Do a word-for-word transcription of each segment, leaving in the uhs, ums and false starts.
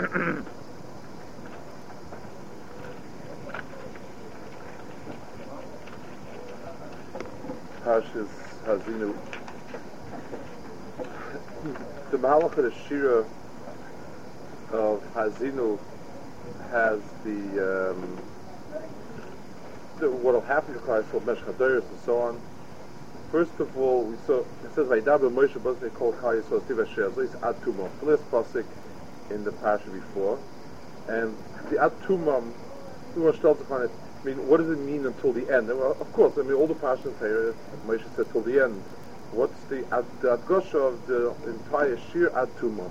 Parshas Hazinu. The Mahalach of the Shira of Hazinu has the, um, the what will happen to Christ, Mesh Chadoros and so on. First of all, we saw, it says, Vaydaber Moshe Bosnei Kol Chai Yisrael Tiv Asher Zois Ad Tumam. The last pasuk in the parsha before. And the Ad Tumam, we want to on it. I mean, what does it mean until the end? Well, of course, I mean, all the Parshas here, Moshe said till the end. What's the Ad, the Adgosha of the entire Shir Ad Tumam?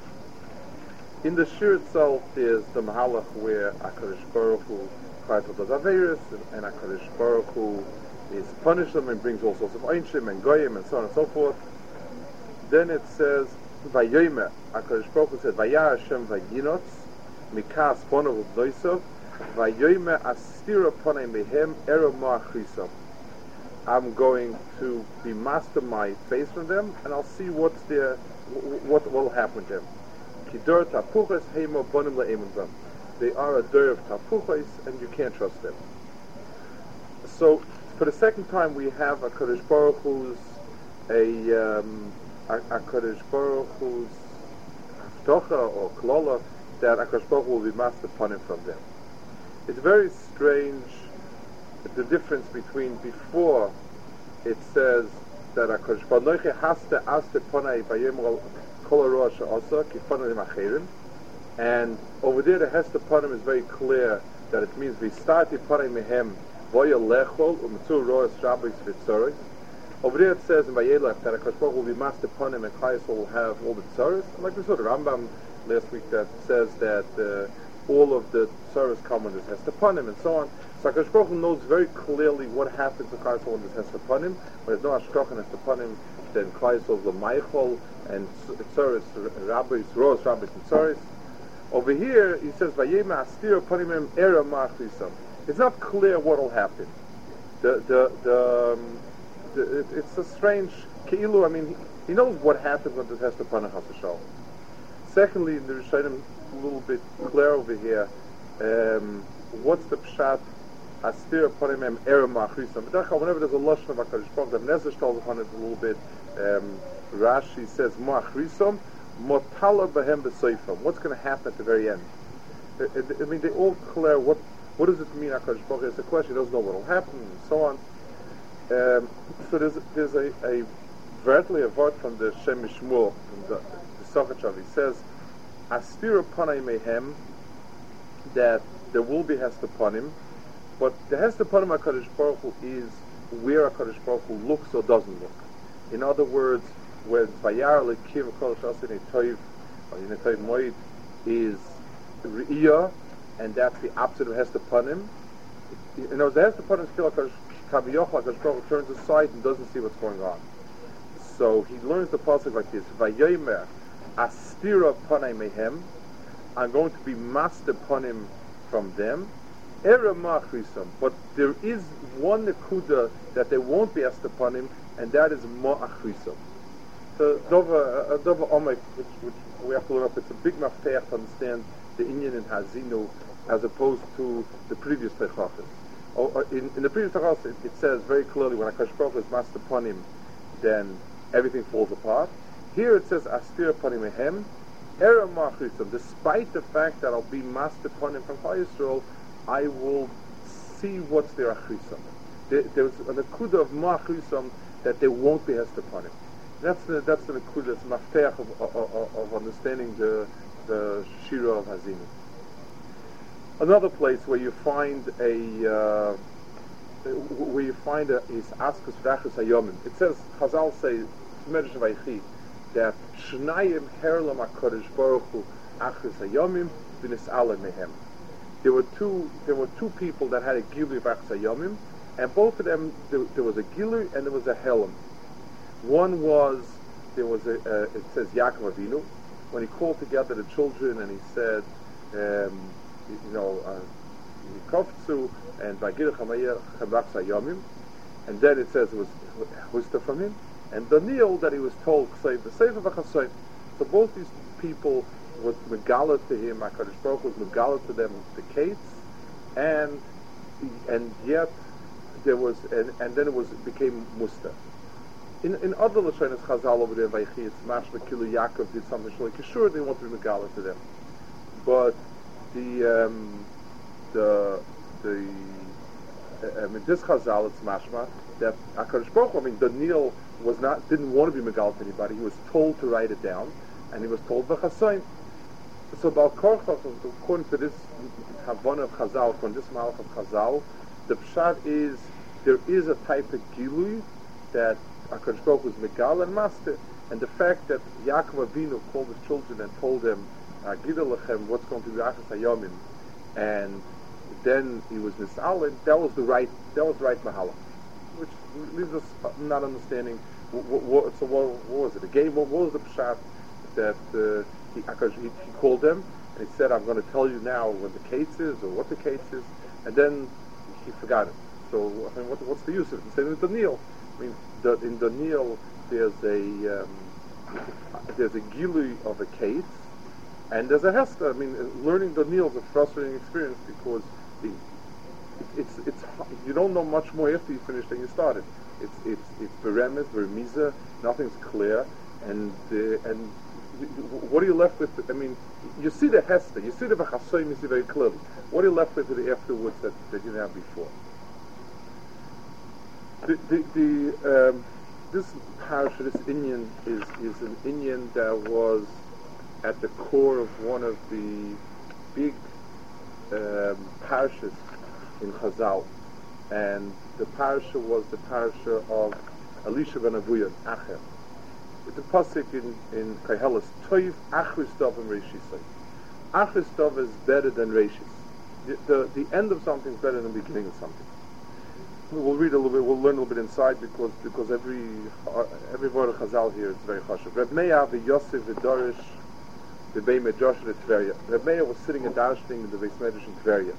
In the Shir itself, there's the Mahalach where HaKadosh Baruch Hu cries for the Averis, and, and HaKadosh Baruch Hu is punished them and brings all sorts of Einshim and Goyim and so on and so forth. Then it says, Vayoyme, HaKadosh Baruch Hu said, Vayar Hashem Vayinotz, Mikas Bonav Ubnoisov, Vayoyme Astira Ponei Mehem Ero Ma'achrisam. I'm going to be master my face from them, and I'll see what's there, what will happen to them. Kidor Tapuchas Heimo Bonim Le'emunzam. They are a dir of Tapuchas, and you can't trust them. So, for the second time, we have a Kadosh Baruch Hu's a um, a, a Kadosh Baruch Hu's Haftocha or Klola that a Kadosh Baruch Hu will be master upon him from them. It's very strange the difference between before it says that a Kadosh Baruch Hu haste aste ponai bayem kol rosh asa ki ponai machirim, and over there the heste ponim is very clear that it means we started ponai mehem voya lechol umtu rosh rabbis vitzoros. Over there it says in Vayelech that a Kadosh Baruch Hu will be master ponim and Chayes will have all the tzoros. Like we saw the Rambam last week that says that uh, all of the tzoros come when this heste ponim and so on. So HaKadosh Baruch Hu knows very clearly what happens to Klal Yisrael when this has to pun him. When there's no Ashkoch and has to pun him, then Klal Yisrael is L'maychol and Tzoros, Rabbis, Rosh, Rabbis, and Tzoros. Over here, he says, Vayema Astir Panim Era Ma'achrisam. It's not clear what will happen. The, the, the, um, the it, it's a strange, Keilu, I mean, he, he knows what happens when this has to pun him, Chas Secondly, in the Rishonim, a little bit clear over here, um, what's the pshat? Astir upon him era ma'achrisam. Whenever there's a lashon of HaKadosh Baruch Hu, Nezer tells upon it a little bit. Um, Rashi says ma'achrisam motala b'hem b'seifam. What's going to happen at the very end? I, I, I mean, they all clear what what does it mean. HaKadosh Baruch Hu is a question. He doesn't know what will happen and so on. Um, so there's there's a a virtually a word from the Shem Mishmur, from the, the Sochachav. He says Astir upon mehem, that there will be hest upon him. But the hest upon him HaKadosh Baruch Hu is where HaKadosh Baruch Hu looks or doesn't look. In other words, when Vayar Lekiv Kol Shasin Etoiv or in Etoiv Moed is Re'iyah, and that's the opposite of hest upon him. You know, the hest upon him is still HaKadosh Kaviyoch, HaKadosh Baruch Hu turns aside and doesn't see what's going on. So he learns the pasuk like this: Vayomer Astira Panei Mehem. I'm going to be master upon him from them. Era ma'achrisam, but there is one nekuda that they won't be asked upon him, and that is ma'achrisam. So dova, a dova omek, which, which we have to look up. It's a big mafteach to understand the Inyan in Hazinu as opposed to the previous teichachas. Oh, in, in the previous teichachas, it, it says very clearly when HaKadosh Baruch Hu is master upon him, then everything falls apart. Here it says astir upon him ehem era ma'achrisam. Despite the fact that I'll be master upon him from Klal Yisrael, I will see what's their achrisam. There, there's an akuda of ma'achrisam that there won't be hest upon him. That's the that's the akuda, that's mafteach of, of, of, of understanding the the shira of Hazinu. Another place where you find a uh, where you find a is askus v'achus hayomim. It says Chazal say Medrash Vaychi that shnayim herlam HaKadosh Baruch Hu achus hayomim v'nis'ala mehem. There were two. There were two people that had a gilui of Achas Hayomim, and both of them there, there was a gilui and there was a helam. One was there was a. Uh, it says Yaakov Avinu when he called together the children and he said, um, you know, Yikovtzu and Vaygir Chamayel Chavachas Hayomim, and then it says it was Husta from him, and Daniel that he was told Kseiv the Sefer V'Chasoim. So both these people was megala to him, HaKadosh Baruch Hu was megala to them the kates, and and yet there was, and, and then it was it became musta. In in other Lashonas Chazal over there, Vaychi, it's mashma kilu Yaakov did something like sure they want to be megala to them, but the um, the the uh, um, in this Chazal it's mashma that HaKadosh Baruch Hu, I mean Daniel was not didn't want to be megala to anybody. He was told to write it down, and he was told v'chasoin. So Baal Korcha, according to this Havana of Chazal, according to this Malach of Chazal, the pshat is there is a type of gilui that HaKadosh Baruch Hu was megal and master, and the fact that Yaakov Avinu called his children and told them, "Agida lechem, what's going to be Achas Hayomim," and then he was misalen. That was the right. That was the right mahala, which leaves us not understanding. What, what, so what, what was it? A game? What, what was the pshat that uh, he, he, he called them and he said, "I'm going to tell you now what the case is or what the case is," and then he forgot it. So I mean, what, what's the use of it? Same with Daniel. I mean, the, in Daniel there's a um, there's a gilui of a case, and there's a hester. I mean, learning Daniel is a frustrating experience because the, it, it's it's you don't know much more after you finish than you started. It's it's it's beremes, beremiza, nothing's clear, and uh, and what are you left with? I mean, you see the hester, you see the v'chasoyim, you see very clearly. What are you left with afterwards that, that you didn't have before? The the, the um, this parasha, this inyan is is an inyan that was at the core of one of the big um, parashas in Chazal, and the parasha was the parasha of Elisha ben Avuya, Acher. It's a pasuk in in Koheles, Toiv Achris Dov and Reishisai. Achris Dov is better than Reishis. The, the the end of something is better than the beginning of something. We'll read a little bit. We'll learn a little bit inside because because every uh, every word of Chazal here is very chashuv. Reb Meir v'Yosef v'Dorish v'Bei Medrash v'Tveria. Reb Meir was sitting in Darshling in the Beis Medrash in Tveria.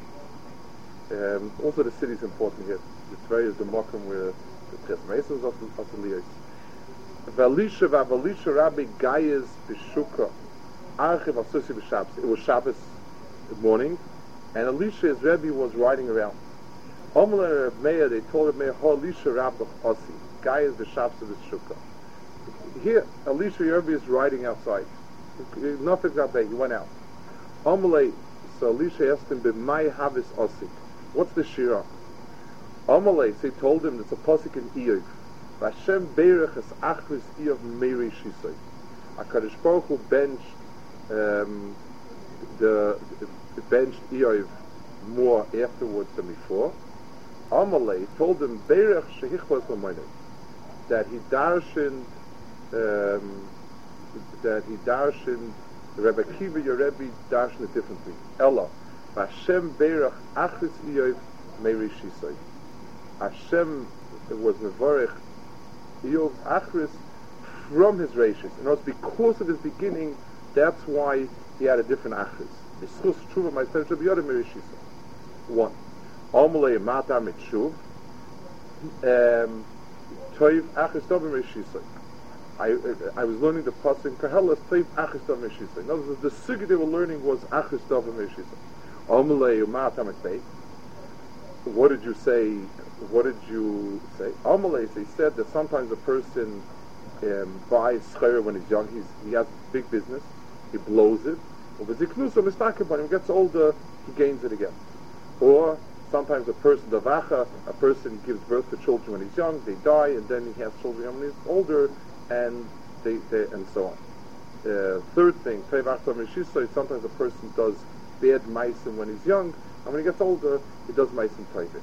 Um, also, the city is important here. The Tveria is the mokum where the Ches Meisel is also Liyos. V'Elisha v'Elisha Rabbi Gayez b'Shukah Archiv Asusi b'Shabbos. It was Shabbos morning, and Elisha, his Rebbe, was riding around. Omler Reb Meir, they told Reb Meir, "Ho Elisha Rabbi Osi, Gayez b'Shabbos b'Shukah." Here, Elisha Rebbe is riding outside. Nothing's out there. He went out. Omle, so Elisha asked him, "B'may havis Osi." What's the shira? Omle, so he told him it's a pasuk in Iyov. Vashem beirech es achris Iyov meiri shisoi. HaKadosh Baruch Hu benched um, the, the benched Iyov more afterwards than before. Amalei told him beirech shehichvos l'moinei, that he darshened um, that he darshened Rebbe Kiva Yerebi darshened it differently. Ella Hashem beirech achris Iyov meiri shisoi. Hashem was mevorech Iyov achris from his rashis. In other words, because of his beginning, that's why he had a different achris. B'schus tshuva ma'aser shebiyodem meiri shisoi. One. Amalei mata mitshuv. Um, Toiv achris tovim meiri shisoi. I I was learning the pasuk in Koheles, Toiv achris tovim meiri shisoi. In other words, the sugi they were learning was achris tovim meiri shisoi. Amalei mata mitzvei. What did you say? What did you say? Amalei, they said that sometimes a person um, buys schayr when he's young. He's, he has big business. He blows it. When he gets older, he gains it again. Or sometimes a person, the vacha, a person gives birth to children when he's young. They die, and then he has children when he's older, and they, they and so on. Uh, third thing, sometimes a person does bad meisim when he's young, and when he gets older, he does meisim toivim.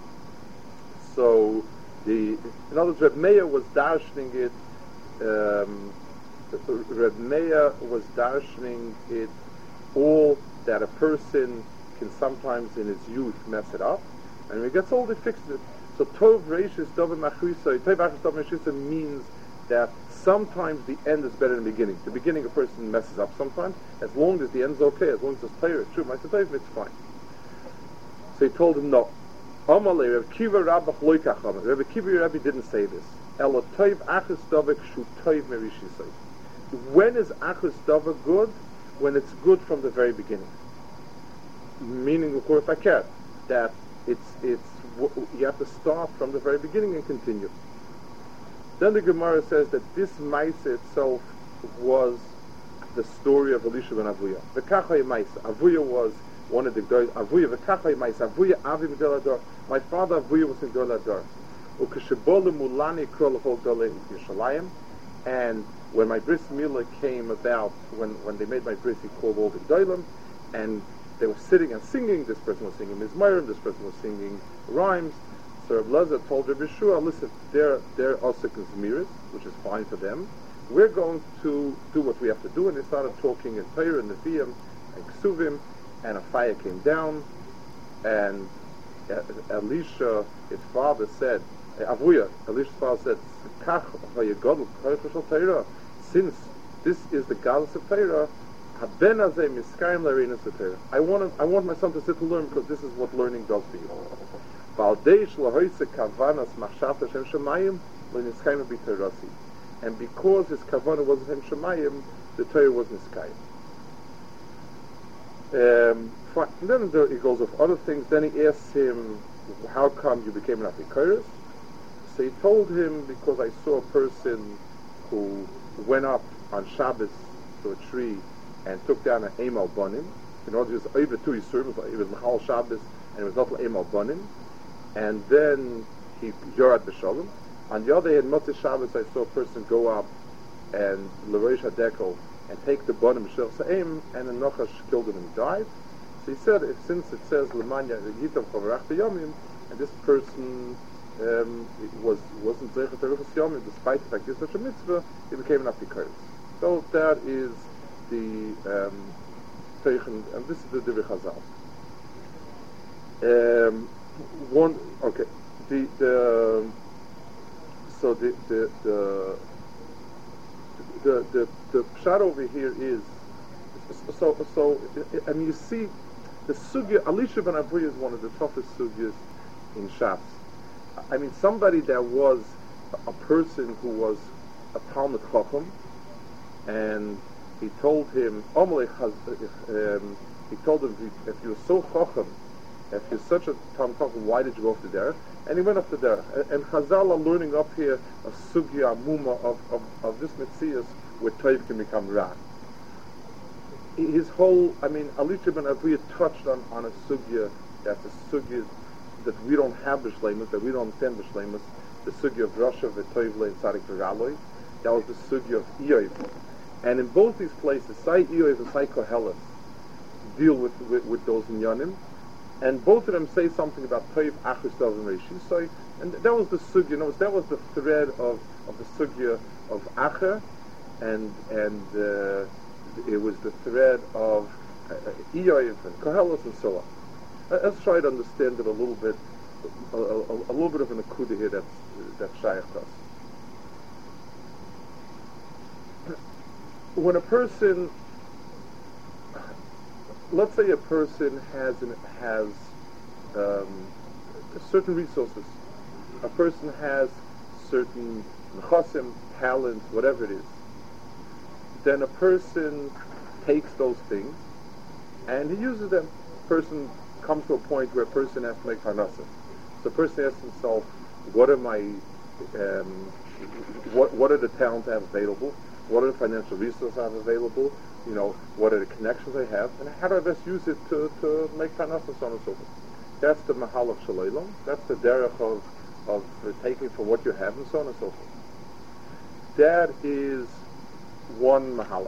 So, the in other words, Reb Meir was darshening it. Um, Reb Meir was darshening it all that a person can sometimes in his youth mess it up, and when he gets older, he fixes it. So Tov Reishis Dovim Achrisai, Tov Achris Dovim Achrisai means that sometimes the end is better than the beginning. The beginning a person messes up sometimes, as long as the end's okay, as long as it's Torah, it's true, it's fine. So he told him no. Amalei, Reb Kiva Rabbach Loikach, Reb Kiva Rabbi didn't say this. Elo Tov Achris Dovik Shu Tov Merishisai. When is Achris Dovik good? when it's good from the very beginning. Meaning, of course, paket, that it's it's you have to start from the very beginning and continue. Then the Gemara says that this Maisa itself was the story of Elisha ben Avuya. V'kachay Maisa. Avuya was one of the guys. Avuya v'kachay Maisa. Avuya avi m'gdol hador. My father Avuya was in Gdol hador. Ukeshebolu mulani krol l'chol gdolei Yishalayim. And when my bris milah came about, when when they made my bris, he called all the Gdolim, and they were sitting and singing. This person was singing Mizmarim, this person was singing rhymes. So Reb Lezer told Reb Yeshua, listen, they're, they're Osik and Zmiris, which is fine for them. We're going to do what we have to do. And they started talking in Torah and Nevi'im and Ksuvim, and a fire came down, and Elisha, his father, said, Avuya, Elisha's father said, since this is the goddess of Torah, I want to, I want my son to sit and learn, because this is what learning does for you. And because his kavanah wasn't Hem Shemayim, the Torah was Niskayim. Um, fine. And then there, he goes off other things. Then he asks him, how come you became an Afikoros? So he told him, because I saw a person who went up on Shabbos to a tree and took down an Eimal Bonim. In order to use over two Yisurim, it was Machal Shabbos, and it was not Eimal Bonim. And then he Yorad B'Shalom. On the other hand, Motzei Shabbos, I saw a person go up and L'Rosh HaDekel and take the Bonim Shel Sa'im, and the Nochash killed him and died. So he said, if, since it says L'Manya Yitam Chavarach B'Yomim, and this person um, was, wasn't Zeichet Teruchas Yomim, despite the fact he did such a mitzvah, he became an Afikoros. So that is the um, Teichen, and this is the Divrei Chazal. Um, one, okay, the the so the the the the the, the pshat over here is so so. I mean, you see, the sugya Elisha ben Avuya is one of the toughest sugyas in Shas. I mean, somebody that was a person who was a Talmud Chacham, and he told him, um, he told him, if you're so chacham, if you're such a Talmud Chacham, why did you go off the derech? And he went off the derech. And Chazal are learning up here a sugya amuma of, of, of this metzias where toiv can become ra. His whole, I mean, Elisha ben Avuya touched on, on a sugya, that's a sugya that we don't have b'shleimus, that we don't understand b'shleimus, the sugya of Rasha v'toiv le tzadik v'raloi. That was the sugya of Iyov. And in both these places, Sai Iyov and Sai Koheles deal with, with, with those inyanim, and both of them say something about Toiv, Achus, Dov, and Reishisai, and that was the sugya, you know, that was the thread of, of the sugya of Acher, and and uh, it was the thread of uh, Iyov and Koheles and so on. Uh, let's try to understand it a little bit, a, a, a little bit of an akuda here that's, that's shaykh to us. When a person, let's say a person has an, has um, certain resources, a person has certain nechasim, talents, whatever it is, then a person takes those things and he uses them. A person comes to a point where a person has to make parnasa. So the person asks himself, what are my, um, what what are the talents I have available? What are the financial resources I have available? You know, what are the connections I have? And how do I best use it to, to make parnasa, and so on and so forth? That's the mahal of shalaylam. That's the derech of, of uh, taking from what you have, and so on and so forth. That is one mahalach.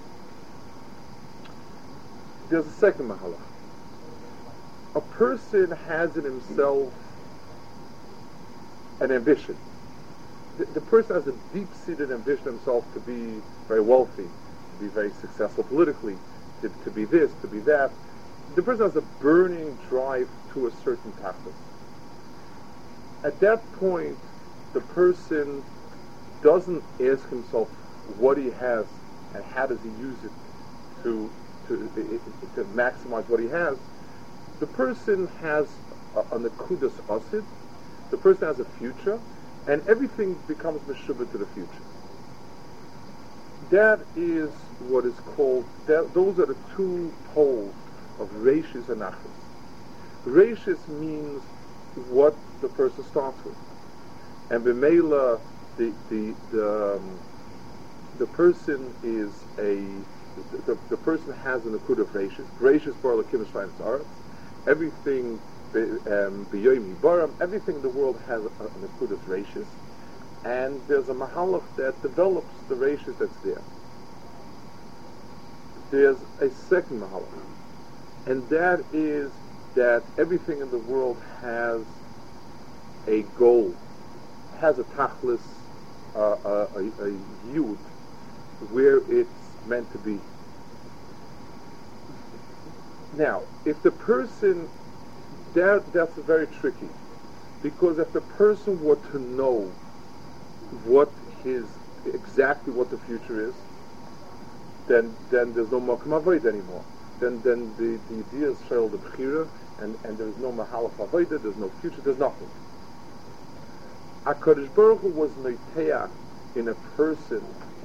There's a second mahalach. A person has in himself an ambition. The, the person has a deep-seated ambition himself to be very wealthy, to be very successful politically, to, to be this, to be that. The person has a burning drive to a certain tachlis. At that point, the person doesn't ask himself what he has and how does he use it to to, to maximize what he has. The person has a, a nekudas asid. The person has a future, and everything becomes meshubah to the future. that is what is called, that, those are the two poles of Reishis and Achris. Reishis means what the person starts with. And B'meila, the, the, the, um, the person is a, the, the person has an akud of Reishis. Reishis bar l'kim shvayim tzarets. Everything, um, b'yoyim yibaram, everything in the world has a, an akud of Reishis. And there's a mahalach that develops the Reishis that's there. There's a second mahalach, and that is that everything in the world has a goal, has a tachlis, uh, a, a, a yud, where it's meant to be. Now, if the person, that that's very tricky, because if the person were to know what his, exactly what the future is, then then there's no makom avoid anymore. Then then the, the idea is shel the bechira, and, and there's no mahalach avoida, there's no future, there's nothing. HaKadosh Baruch Hu was noiteach in a person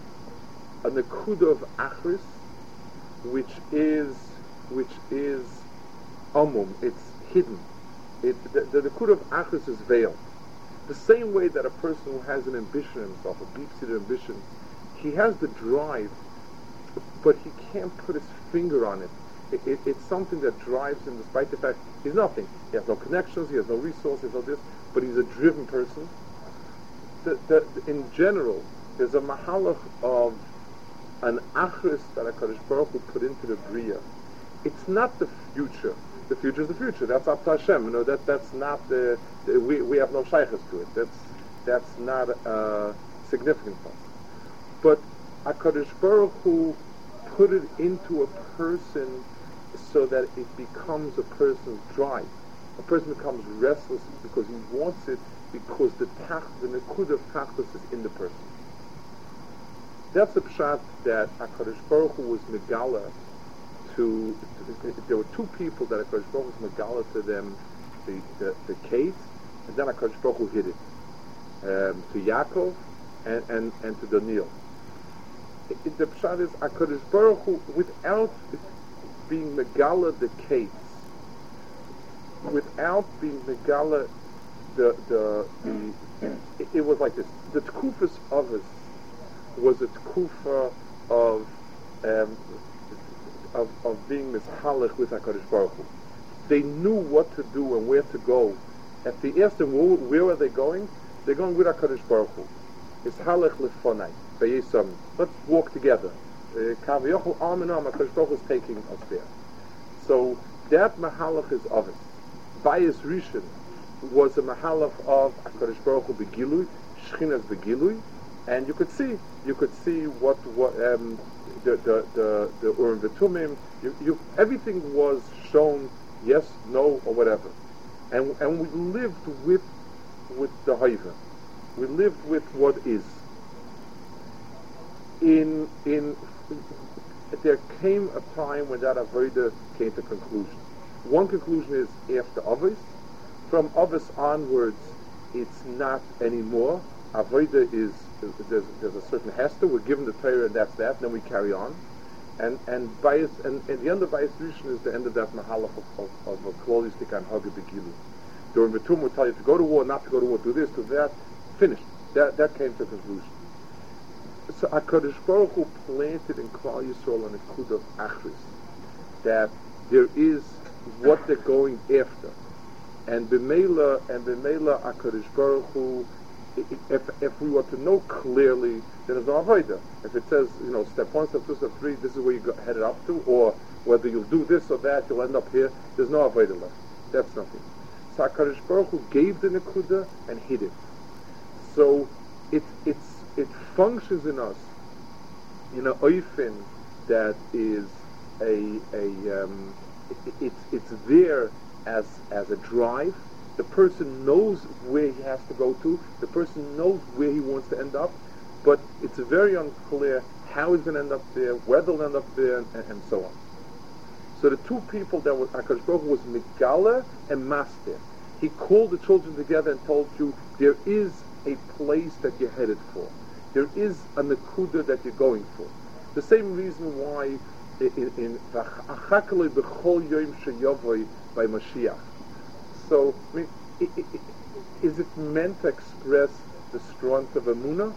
a nekuda of achris, which is which is amum, it's hidden. It, the, the nekuda of achris is veiled. The same way that a person who has an ambition in himself, a deep-seated ambition, he has the drive, but he can't put his finger on it. It, it. It's something that drives him despite the fact he's nothing. He has no connections, he has no resources, no this, but he's a driven person. The, the, in general, there's a mahalach of an achris that HaKadosh Baruch Hu put into the Bria. It's not the future. The future is the future. That's up to Hashem. You know, that, that's not the, the we, we have no shaykhs to it. That's, that's not uh, significant for us. But HaKadosh Baruch Hu put it into a person so that it becomes a person's drive. A person becomes restless because he wants it, because the tach, the nekud of tachlis is in the person. That's the pshat that HaKadosh Baruch Hu was megala to, to, there were two people that HaKadosh Baruch Hu was megala to them, the, the, the Kate, and then HaKadosh Baruch Hu hid it. Um, to Yaakov and, and, and to Daniel. It, the pshat is HaKadosh Baruch Hu, without being megala the Kate, without being megala the, the, the it, it was like this. The Tkufas of us was a Tkufa of, um, of of being mishalach with HaKadosh Baruch Hu. They knew what to do and where to go. If they asked them where, where are they going, they're going with HaKadosh Baruch Hu. It's halach lefonai, b'yisam. Let's walk together. Kaviyochel arm in arm, HaKadosh Baruch Hu is taking us there. So that mahalach is of us. Bayis Rishon was a mahalach of HaKadosh Baruch Hu begilui, Shechina's begilui, and you could see, you could see what what um, the the the the Urim V'Tumim. You, you everything was shown, yes, no, or whatever, and and we lived with with the Haiva. We lived with what is. In in there came a time when that avodah came to conclusion. One conclusion is after Avos. From Avos onwards, it's not anymore. Avodah is there's there's a certain hester. We're given the Torah, and that's that. And then we carry on, and and bias and, and the end of Bayis Rishon is the end of that mahalach of of a klolistik and hagah begilu. During the tomb, will tell you to go to war, not to go to war, do this, do that. Finished. That that came to a conclusion. So HaKadosh Baruch Hu planted in Klal Yisrael an akud of achris, that there is what they're going after, and b'meila and b'meila HaKadosh Baruch Hu. If if we were to know clearly, then there's no avodah. If it says, you know, step one, step two, step three, this is where you go, headed up to, or whether you'll do this or that, you'll end up here. There's no avodah left. That's nothing. So HaKadosh Baruch Hu gave the nekuda and hid it. So it it's it functions in us in a oifin that is a a um, it, it's it's there as as a drive. The person knows where he has to go to. The person knows where he wants to end up, but it's very unclear how he's going to end up there, where they'll end up there, and, and so on. So the two people that was HaKadosh Baruch Hu was Megala and Master. He called the children together and told you there is a place that you're headed for. There is a nekuda that you're going for. The same reason why in in V'achakaloi b'chol yom sheyavoi by Mashiach. So, I mean, I, I, I, is it meant to express the strength of Emunah?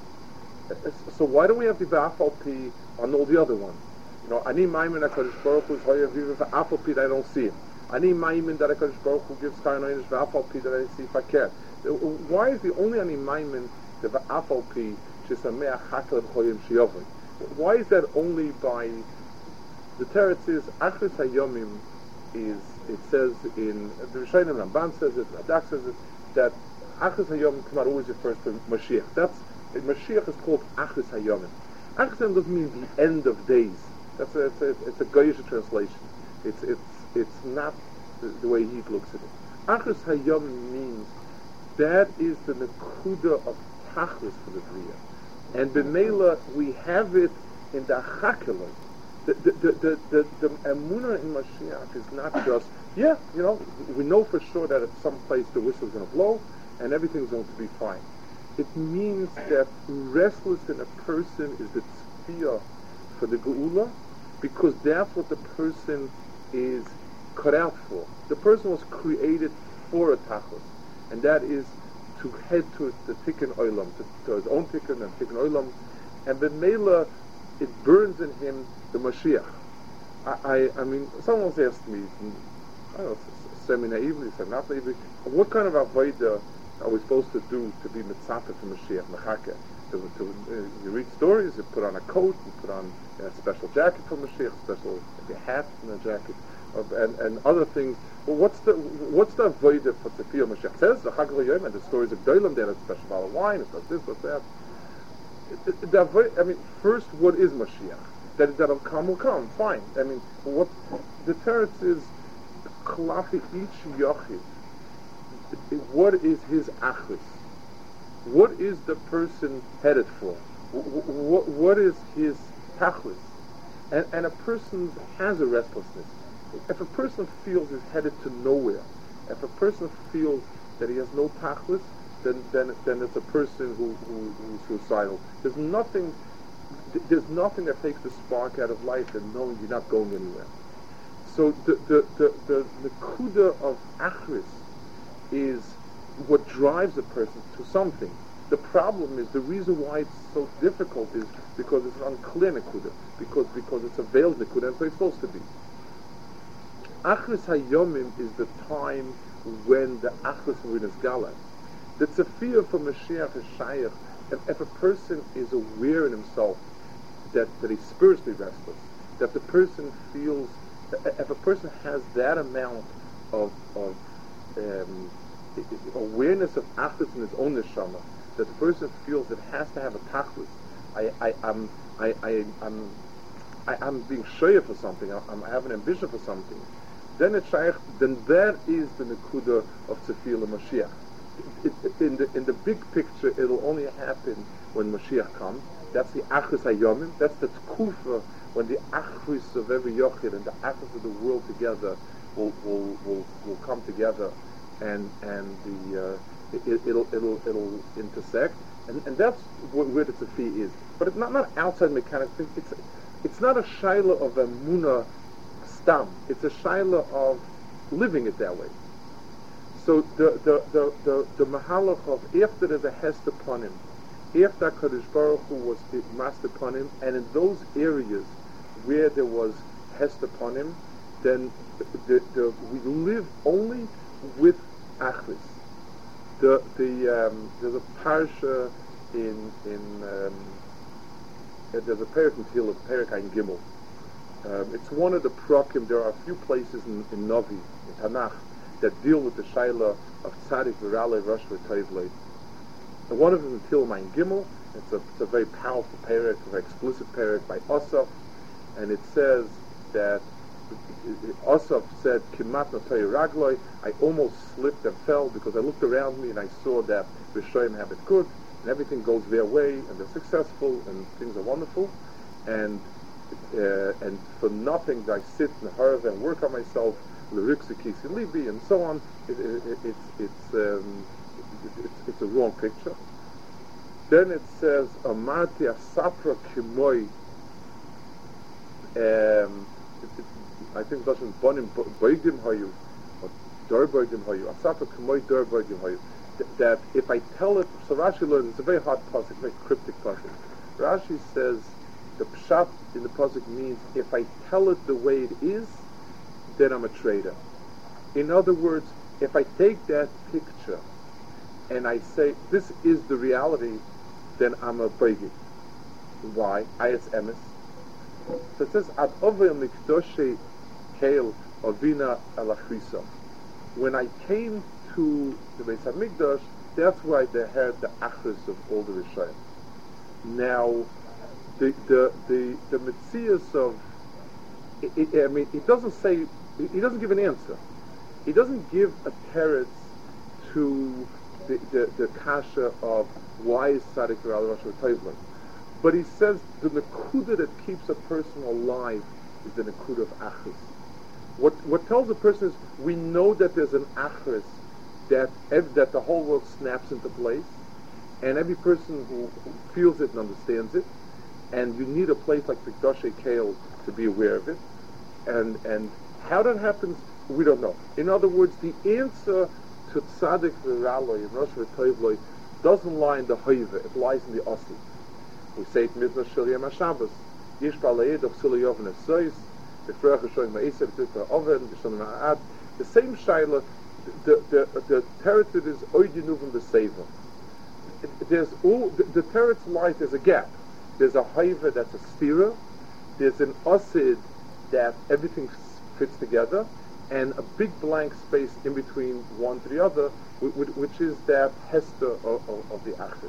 So why don't we have the V'afal Pi on all the other ones? You know, Ani Maimin HaKadosh Baruch Hu is Hoya Viva V'afal Pi that I don't see him. Ani Maimin that HaKadosh Baruch Hu gives Chayon Einish V'afal Pi that I see if I can. Why is the only Ani Maimin the V'afal Pi Shesameh Chakel B'choyim Sheyavoi? Why is that only by the Teretz is Achris Hayomim is, it says in the Rishonim, Ramban says it, Radak says it, that Achris Hayomim K'mar always refers to Mashiach. That's Mashiach is called Achris Hayomim. Achris Hayomim doesn't mean the end of days. That's a, it's a, it's a Goyish translation. It's it's it's not the, the way he looks at it. Achris Hayomim means that is the Nekuda of Tachlis for the Bria. And b'meila we have it in the Achakelot. The the the the, the, the Emunah in Mashiach is not just, yeah, you know, we know for sure that at some place the whistle's going to blow and everything's going to be fine. It means that restless in a person is the tzfiyah for the Geula, because that's what the person is cut out for. The person was created for a tachlis, and that is to head to the tikkun olam, to, to his own tikkun and tikkun olam, and the mela, it burns in him the Mashiach. I, I, I mean, someone once asked me, I don't know, semi-naively, semi-not-naively, what kind of avodah are we supposed to do to be mitzapeh for Mashiach, mechakeh? To, to, uh, you read stories, you put on a coat, you put on a special jacket for Mashiach, special maybe a hat and a jacket, of, and, and other things. Well, what's the what's the avodah for Tzefiyah Mashiach? It says the Chag HaYom and the stories of Doilam there, it's a special bottle of wine, it's like this, it's that. It, it, the avodah, I mean, first, what is Mashiach? That that'll come will come, fine. I mean, what the teretz is, Klafi each Yochid. What is his achlis? What is the person headed for? What, what is his tachlis? And, and a person has a restlessness. If a person feels he's headed to nowhere, if a person feels that he has no tachlis, then then then it's a person who, who who's suicidal. There's nothing. There's nothing that takes the spark out of life and knowing you're not going anywhere. So the the the the, the nekuda of achris is what drives a person to something. The problem is, the reason why it's so difficult is because it's an unclear nekuda, because because it's a veiled nekuda, and so it's supposed to be. Achris hayomim is the time when the achris is galat. The tzefiyah for Mashiach is shayach. If, if a person is aware in himself that, that he's spiritually restless, that the person feels, if a person has that amount of of um, awareness of achlis in his own neshama, that the person feels it has to have a tachlis. I, I, I'm, I, I, I'm, I, I'm being shoyer for something. I'm, I have an ambition for something. Then it's shaykh. Then that is the nekuda of Tzefiyah Mashiach. It, it, in the in the big picture, it'll only happen when Mashiach comes. That's the achris hayomim. That's the tkufa when the achris of every yochid and the achris of the world together will will will, will come together. And and the uh, it, it'll it'll it'll intersect, and and that's wh- where the tzefiyah is. But it's not not outside mechanics. It's it's not a shaila of a muna stam. It's a shaila of living it that way. So the the the the, the mahalach of after there's a hest upon him, after Kadosh Baruch Hu was master upon him, and in those areas where there was hest upon him, then the, the, we live only with achlis. The the um, there's a parsha in in um, there's a parak in Tehillah, parak Ein Gimel. Um, it's one of the prakim. There are a few places in, in Navi, in Tanakh, that deal with the shaila of tzaddik v'ralei rosh v'toivlei. And one of them is Tehillah Ein Gimel. It's a it's a very powerful parak, a very explicit parak by Asaf, and it says that Asaf said, "Kimat natay ragloi." I almost slipped and fell because I looked around me and I saw that Rishoyim have it good and everything goes their way and they're successful and things are wonderful, and uh, and for nothing I sit in the harav and work on myself, l'rikse kisi libi and so on. It, it, it, it's it's, um, it, it's it's a wrong picture. Then it says, "Amarti asapra kimoi Um, it, it, I think that's in Bonim Boigdim Hayu, or Dor Boigdim Hayu, Asafa Kamoy Dor Boigdim Hayu. That if I tell it, so Rashi learns, it's a very hard pasuk, very cryptic pasuk. Rashi says the pshat in the pasuk means if I tell it the way it is, then I'm a traitor. In other words, if I take that picture and I say this is the reality, then I'm a boigid. Why? Ayat's emes. So it says ad over mikdoshe kail avina alachrisa. When I came to the Beis Hamikdash, that's why they had the achris of all the Rishayim. Now, the the the the Metzias of, it, it, I mean, he doesn't say, he doesn't give an answer. He doesn't give a teretz to the, the, the kasha of why is Tzadik Ral Rosh Hashanah. But he says the nekuda that keeps a person alive is the nekuda of achris. What what tells a person is we know that there's an achris that ev- that the whole world snaps into place, and every person who feels it and understands it, and you need a place like Mikdashe Kale to be aware of it, and and how that happens, we don't know. In other words, the answer to Tzadik V'Raloi and Rosh V'Toivloi doesn't lie in the Hoiva, it lies in the Osi. We say it Mitzvah Shel Yom HaShabbos, Yish Ba'Le'ed of Sula Yovne Sois, B'Frech HaShoyim Ma'eser B'Titva Oven, B'Shon Ma'ad, the same Shaila, the the the teretz is Oid Yinuvim B'Seiva. There's all, the, the teretz lies, there's a gap. There's a Hoiva that's a stira, there's an Osid that everything fits together, and a big blank space in between one to the other, which is that Hester of, of, of the Achis.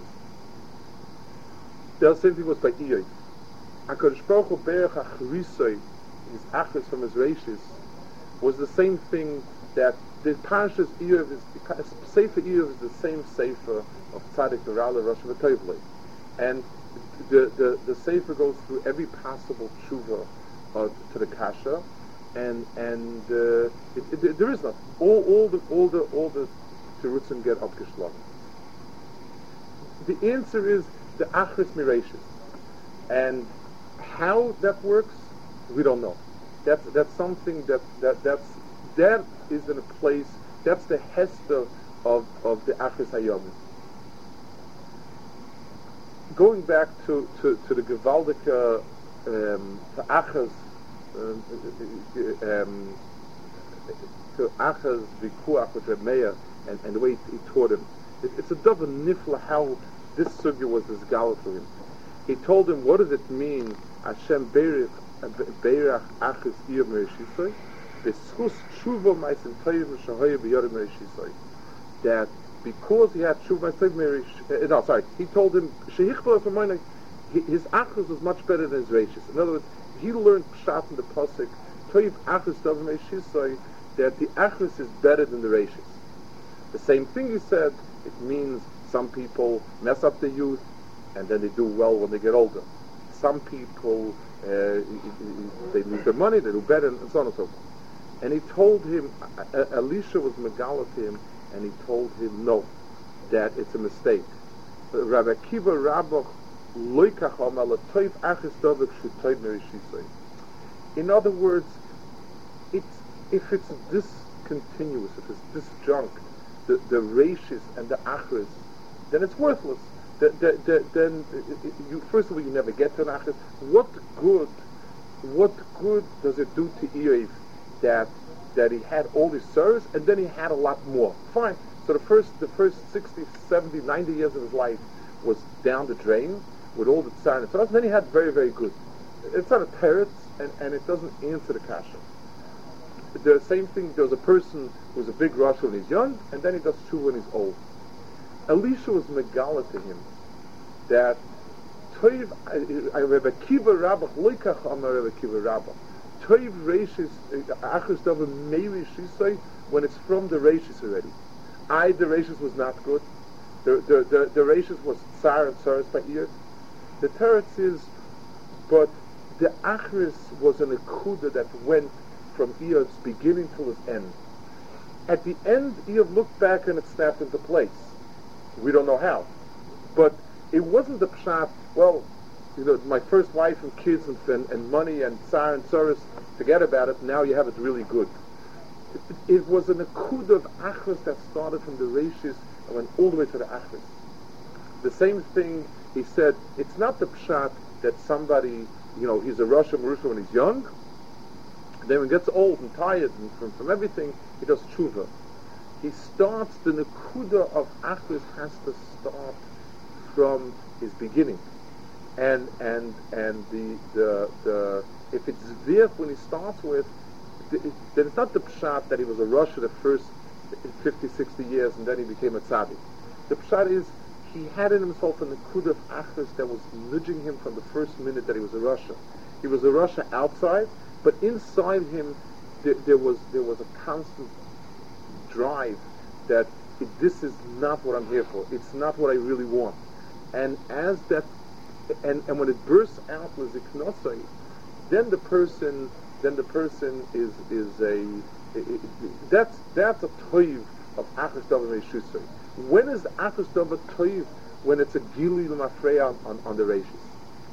The same thing was by Iyod. HaKadosh Baruch Hu Berech HaChrisoi, his Achis from his Reishis, was the same thing that the Parashas Iyov is, Sefer Iyov is the same Sefer of Tzadik V'Rala Rosh V'Toivloi. And the, the, the Sefer goes through every possible tshuva uh, to the Kasha, and and uh, it, it, there is not all all the all the all the terutzim get abgeschlagen. The answer is the achris mirashis, and how that works, we don't know. That's that's something that that that's that is in a place. That's the hester of of the achris hayom. Going back to to, to the gewaldike um, to achas. Um, um, to Achaz Vikuach with Reb Meir and, and the way he, he taught him. It, it's a double nifla how this sugya was this gal to him. He told him, what does it mean, Hashem Beirach Beirach Achaz Iyam Merishisoi? B'schus tshuva ma'asim toyim shahoya b'yorim Merishisoi. That because he had tshuva ma'asim Merish, no, sorry, he told him, Shehichbala from mine, his Achaz was much better than his Rashis. In other words, he learned pshat in the pasuk, toiv achris davim eshisoi, that the achris is better than the rashis. The same thing he said. It means some people mess up their youth, and then they do well when they get older. Some people uh, they lose their money, they do better, and so on and so forth. And he told him, uh, Elisha was megala to him, and he told him no, that it's a mistake. Rabbi Akiva Rabbach. In other words, it's, if it's discontinuous, if it's disjunct, the, the rashis and the achris, then it's worthless. The, the, the, then, you, first of all, you never get to an achris. What good, what good does it do to Iyov that that he had all these service and then he had a lot more? Fine. So the first, the first sixty, seventy, ninety years of his life was down the drain with all the tsar and so then he had very, very good. It's not a teretz, and, and it doesn't answer the kasha. The same thing, there's a person who's a big rush when he's young, and then he does tshuva when he's old. Elisha was megala to him that toiv, Rebbe Akiva Rabbach, loikach amar Rebbe Akiva Rabbach, toiv reishis, achus davar meiri shisai, when it's from the reishis already. I, the reishis was not good. The the the, the reishis was tsar and tsaris by ear. The teretz is, but the achris was an akuda that went from Iyov's beginning till his end. At the end, Iyov looked back and it snapped into place. We don't know how. But it wasn't the pshat, well, you know, my first wife and kids and, and, and money and tsar and tsaris, forget about it, now you have it really good. It, it was an akud of achris that started from the rashis and went all the way to the achris. The same thing, he said, it's not the pshat that somebody, you know, he's a Rasha Marusha when he's young, then when he gets old and tired and from, from everything, he does tshuva. He starts, the nekuda of achris has to start from his beginning. And and and the the the if it's zvirch when he starts with, then it's not the pshat that he was a Rasha the first fifty, sixty years and then he became a tzaddik. The pshat is he had in himself a nekuda of achris that was nudging him from the first minute that he was a Rasha. He was a Rasha outside, but inside him there, there was there was a constant drive that it, this is not what I'm here for. It's not what I really want. And as that And, and when it bursts out with ziknosai, then the person, then the person is is a it, it, that's that's a toiv of achas davar meishusay. When is achas davar toiv? When it's a gili l'mafreya on, on, on the rashis.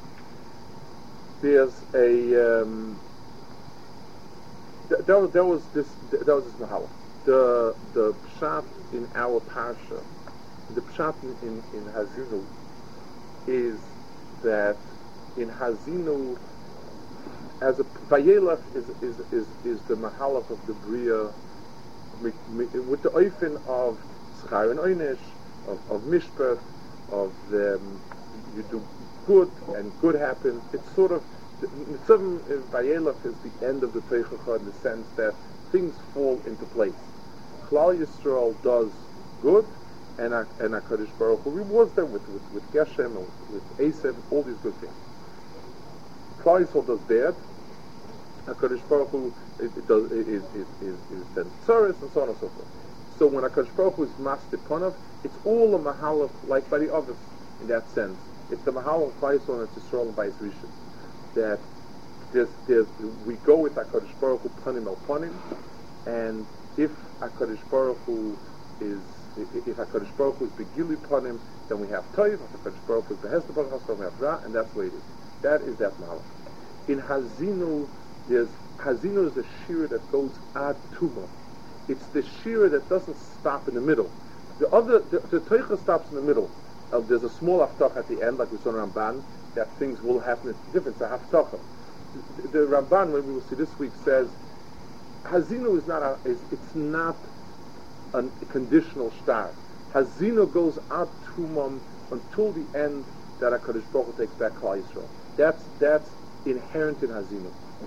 There's a um, th- that, was, that was this th- that was this mahala. The the pshat in our parsha, the pshat in in, in Hazinu is that in Hazinu, as a Vayelach is is is is the mahalach of the bria, with the oifen of schar and oynish, of of mishpat, of um, you do good and good happens. It's sort of some Vayelach is the end of the Teichacha in the sense that things fall into place. Klal Yisrael does good, and and HaKadosh Baruch Hu rewards them with, with, with Geshem, and with Esav, all these good things. Klal Yisrael does bad, HaKadosh Baruch Hu it, it does, is, is, is, is sends tzaris, and so on and so forth. So when HaKadosh Baruch Hu is Master Ponav, it's all a mahalach like by the others, in that sense. It's the mahalach of Klal Yisrael and it's Yisrael and Bayis Rishon. That there's, there's, we go with HaKadosh Baruch Hu Ponim el Ponim, and if HaKadosh Baruch Hu is If HaKadosh Baruch Hu is begili upon him, then we have toiv. If HaKadosh Baruch Hu is behesed upon us, then we have ra, and that's the way it is. That is that malach. In Hazinu, there's Hazinu is a shira that goes ad tuma. It's the shira that doesn't stop in the middle. The other, the, the toicha stops in the middle. Uh, there's a small haftach at the end, like we saw in Ramban, that things will happen. It's different. It's a haftacha. The, the Ramban, when we will see this week, says Hazinu is not a, is it's not a conditional star. Hazino goes out tumam until the end that HaKadosh Baruch Hu takes back Klal Yisrael. That's that's inherent in Hazino.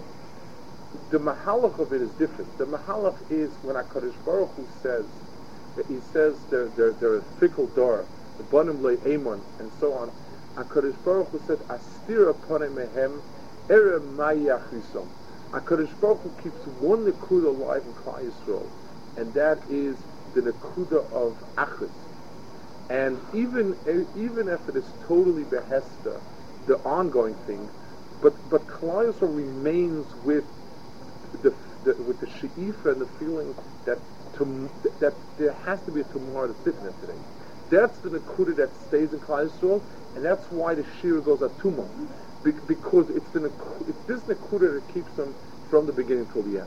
The mahalach of it is different. The mahalach is when HaKadosh Baruch Hu says, he says they're they're, they're a fickle door, the bonim le emon, and so on. HaKadosh Baruch Hu said, "Astir aponem mehem ere mayachisom." HaKadosh Baruch Hu keeps one nekuda alive in Klal Yisrael, and that is the nekuda of achris. And even even if it is totally behesta, the ongoing thing, but but Klal Yisrael remains with the, the with the she'ifa and the feeling that to, that there has to be a tomorrow that's different than today. That's the nekuda that stays in Klal Yisrael, and that's why the shira goes at tumah, Be, because it's the it's this nekuda that keeps them from the beginning till the end.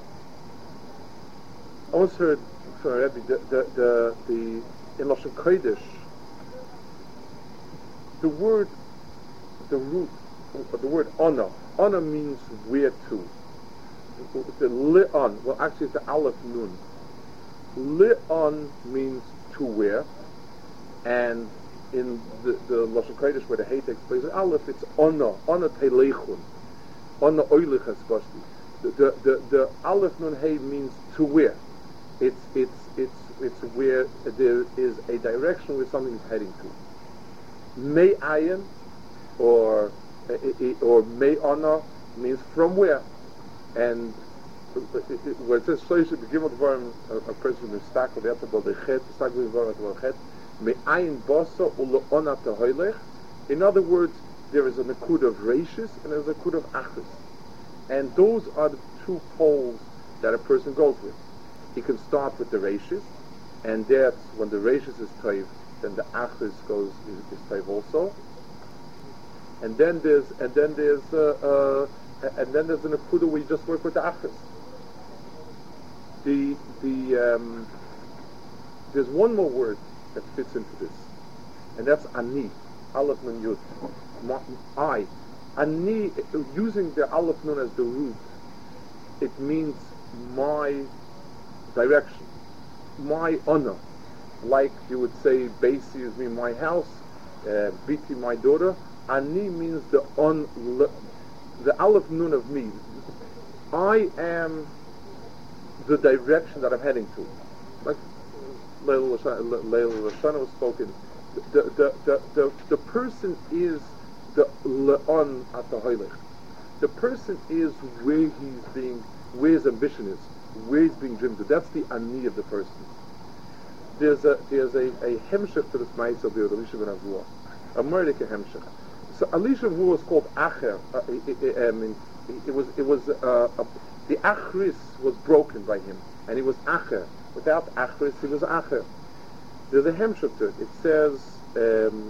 I once heard from a Rebbe, the, the, the, the, in Lashon Kodesh, the word, the root, the word ona, ona means where to. The li'on, well actually it's the aleph nun. Li'on means to where, and in the, the Lashon Kodesh where the hay takes place, aleph, it's ona, ona telechun, ona oilich especially. The, the, the, the aleph nun hay means to where. It's it's it's it's where there is a direction where something is heading to. May ayin, or or may honor means from where, and where it says so you should be given a person who is stuck with the other the chet stuck with the chet may ayin bosa ulo ona tehoylech. In other words, there is a nekud of rashis and there is a nekud of achis, and those are the two poles that a person goes with. He can start with the rashis, and that's when the rashis is toiv, then the achis goes is, is toiv also. and then there's and then there's uh, uh, and then there's an akuda where you just work with the achris. The the um, there's one more word that fits into this, and that's ani, aleph nun yud, I. Ani, using the aleph nun as the root, it means my direction, my honor. Like you would say, Beisi is me, my house, uh, Biti, my daughter. Ani means the on, the aleph nun of me. I am the direction that I'm heading to. Like Leil Lashana was spoken. The the, the the the person is the le'on at the hoylech. The person is where he's being, where his ambition is, where he's being driven to. That's the ani of the person. There's a there's a, a hemshech to this ma'aseh of Elisha ben Avua, a mordecai hemshech. So Elisha ben Avua was called acher. Uh, it, it, I mean, it was it was uh, a, the achris was broken by him, and he was acher. Without achris, he was acher. There's a hemshech to it. It says. Um,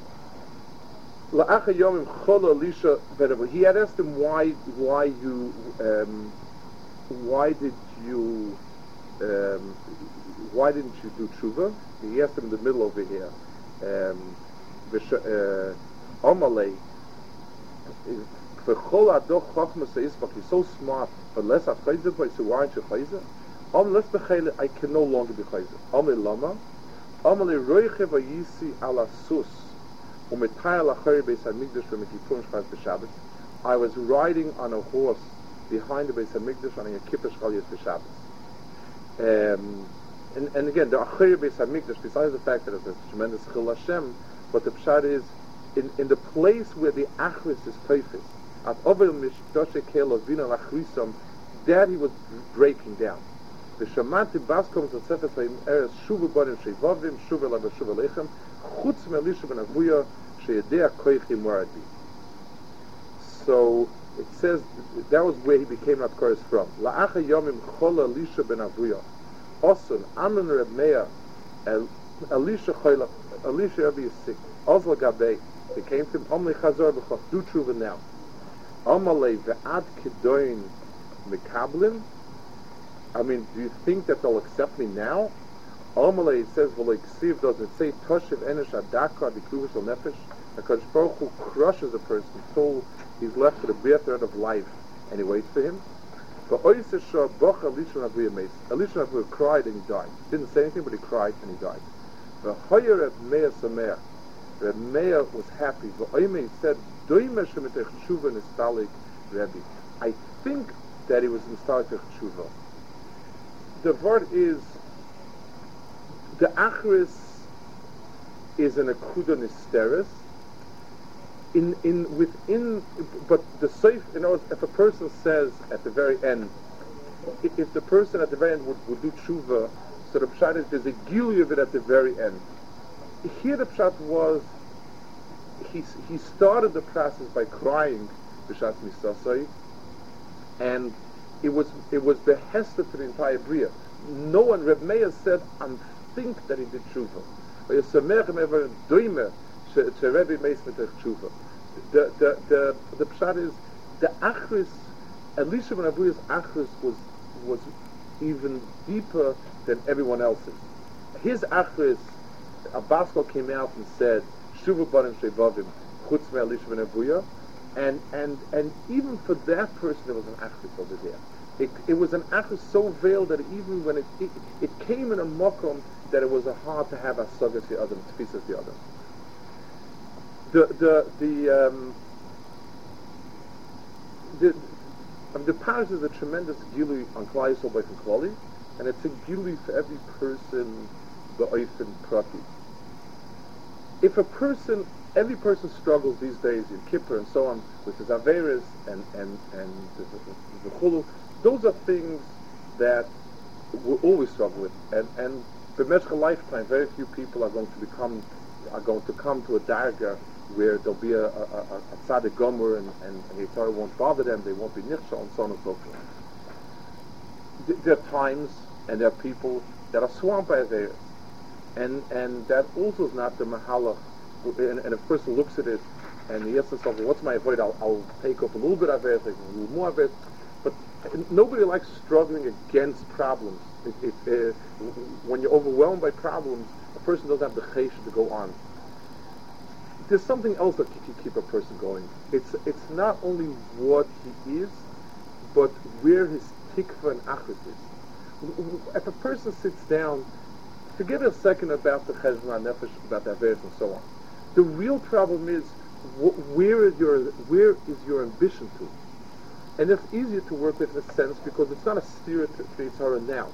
He had asked him why, why you, um, why did you, um, why didn't you do tshuva? He asked him in the middle over here. Um, Amalei, he's so smart, but less at chayzer, but so why aren't you chayzer? Am less bechayzer, I can no longer be chayzer. Amalei lama, Amalei roiche vayisi ala sus. I was riding on a horse behind the Beis Hamikdash on a Kippur Shchal Yis B'Shabbos. Um, and, and again, the Achari Beis Hamikdash, besides the fact that it's a tremendous Chil Hashem, but the Pshat is, in, in the place where the Achris is Teifis, at Ovel Mishdoshe Kelo Vina Lachrisam, that he was breaking down. The Shamanti Baskom Tzefes Vayim Eres Shuva Barim Shevavim Shuva Lava Shuva Lechem Chutz Melisha Ben Avuya Sheyedea Koichi Moradi. So it says that was where he became that chorus from. La'acha Yomim Chola Elisha Ben Avuya Osun Amen Reb Meir Elisha Chola Elisha Abi is sick. Ozla Gabei he came to him Omli Chazor B'Chof do tshuva now. Amalei Ve'ad Kedoin Mekablim. I mean, do you think that they'll accept me now? Amalei, it says, well, like, Siv, does it say, Toshiv Enish Adaka, the Kluvish Nefesh? Because Baruch Hu crushes a person until he's left with a bare thread of life, and he waits for him. But Oiseh Shah, Boch Elisha Navuya Meis. Elisha Navuya cried and he died. Didn't say anything, but he cried and he died. The Hoyer Reb Meir Sameach. Reb Meir was happy. The Oimei said, Doime Shemitech Tshuva Nistalik Rebbe. I think that he was Nistalik Tshuva. The word is, the achris is an akuda nisteris. In in within, but the safe, you know, if a person says at the very end, if, if the person at the very end would, would do tshuva, so the pshat is there's a gilui of it at the very end. Here the pshat was he he started the process by crying b'shat misasai, and it was it was behested to the entire bria. No one, Reb Meir said, I think that he did tshuva. The the the the pshat is the achris. Elisha ben Avuya's achris was was even deeper than everyone else's. His achris, Abasko came out and said, "Shuva banim shevavim chutz me Elisha ben Avuya," and and and even for that person there was an achris over there. It, it was an achris so veiled that even when it, it it came in a makom that it was a hard to have a sagas the other, tefisas the other. The the the um, the um, the parish is a tremendous gilui on Klal Yisrael by Klali, and it's a gilui for every person ba'ofen prati. If a person, every person struggles these days in Kippur and so on with his averas and and and the, the, the chulu. Those are things that we always struggle with, and and b'meshach a lifetime, very few people are going to become are going to come to a darga where there'll be a, a, a, a tzaddik gomer and and, and the Torah won't bother them, they won't be nichshal, and so on and so forth. Th- there are times and there are people that are swamped by averas, and and that also is not the mahalach. And, and a person looks at it and he asks himself, well, what's my avoid? I'll, I'll take up a little bit of it, take a little more of it. But nobody likes struggling against problems. It, it, uh, when you're overwhelmed by problems, a person doesn't have the chesed to go on. There's something else that can keep a person going. It's it's not only what he is, but where his tikva and achris is. If a person sits down, forget a second about the cheshvan nefesh, about the averes and so on. The real problem is wh- where is your where is your ambition to, and it's easier to work with in a sense because it's not a steer to the Yitzhara now.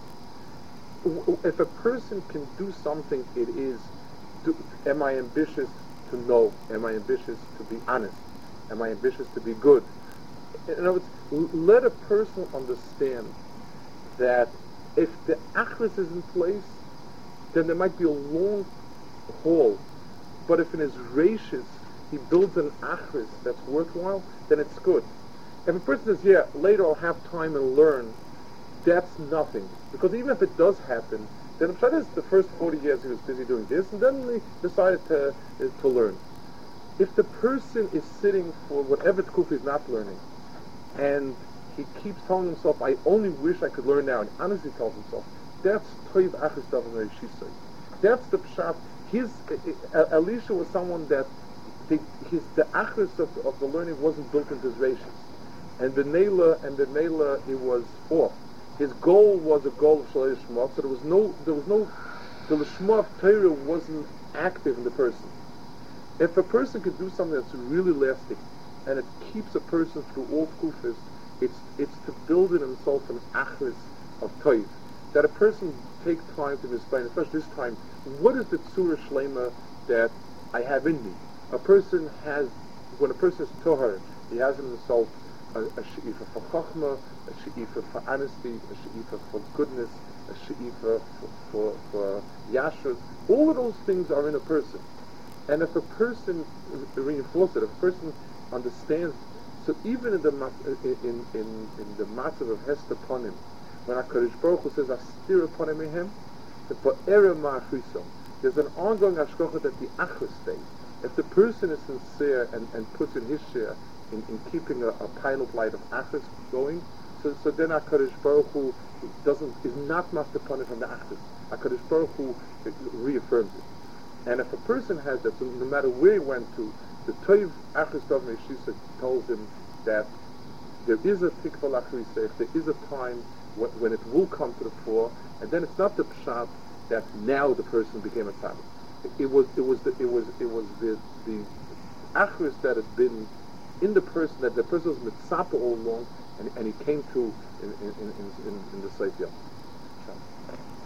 W- If a person can do something, it is, do, am I ambitious to know? Am I ambitious to be honest? Am I ambitious to be good? In other words, l- let a person understand that if the achris is in place, then there might be a long haul. But if in his ratios he builds an achris that's worthwhile, then it's good. If a person says, yeah, later I'll have time and learn, that's nothing. Because even if it does happen, then I'm sure the first forty years he was busy doing this, and then he decided to, uh, to learn. If the person is sitting for whatever tkuf he's not learning, and he keeps telling himself, I only wish I could learn now, and honestly tells himself, that's toiv achris davar shisay. That's the pshat. His uh, uh, Elisha was someone that the, his the achris of, of the learning wasn't built into his ratios, and the neila and the neila it was off. His goal was a goal of shalei shma, so there was no there was no the lishma of Torah wasn't active in the person. If a person could do something that's really lasting, and it keeps a person through all kufis, it's it's to build in himself an achris of toiv. That a person take time to explain, especially this time, what is the tzura shlema that I have in me? A person has, when a person is tohar, he has in himself a, a she'ifa for chokhmah, a she'ifa for honesty, a she'ifa for goodness, a she'ifa for, for, for yashrus. All of those things are in a person. And if a person reinforces it, if a person understands, so even in the in in, in the matzav of Hester Ponim, when HaKadosh Baruch Hu says Astir Ponim Mehem, there's an ongoing hashgacha that the achos stays. If the person is sincere and, and puts in his share in, in keeping a, a pilot light of achos going, so so then HaKadosh Baruch Hu doesn't is not master Ponim from the achos. HaKadosh Baruch Hu reaffirms it. And if a person has that, so no matter where he went to, the Toiv Achris Dav Meshisa tells him that there is a tikva lachrisech, there is a time when, when it will come to the fore, and then it's not the pshat that now the person became a tzaddik. It, it was it was the, it was it was the the achris that had been in the person, that the person was mitzapa all along, and, and he came to in in in in, in the Seif Yom.